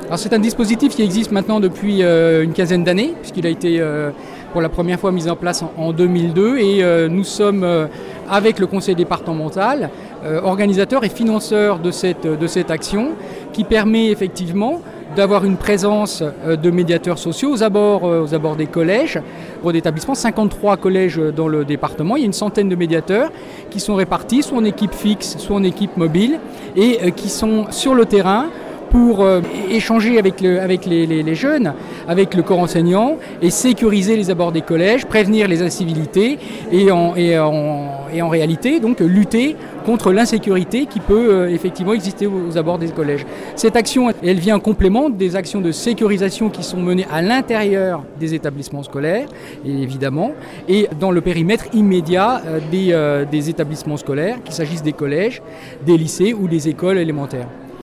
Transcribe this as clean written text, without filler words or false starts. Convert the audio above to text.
Alors c'est un dispositif qui existe maintenant depuis une quinzaine d'années, puisqu'il a été pour la première fois mis en place en 2002 et nous sommes avec le conseil départemental organisateurs et financeurs de cette action qui permet effectivement d'avoir une présence de médiateurs sociaux aux abords des collèges, ou d'établissements, 53 collèges dans le département. Il y a une centaine de médiateurs qui sont répartis, soit en équipe fixe, soit en équipe mobile, et qui sont sur le terrain pour échanger avec les jeunes, avec le corps enseignant et sécuriser les abords des collèges, prévenir les incivilités et en réalité donc lutter contre l'insécurité qui peut effectivement exister aux abords des collèges. Cette action, elle vient en complément des actions de sécurisation qui sont menées à l'intérieur des établissements scolaires, évidemment, et dans le périmètre immédiat des établissements scolaires, qu'il s'agisse des collèges, des lycées ou des écoles élémentaires.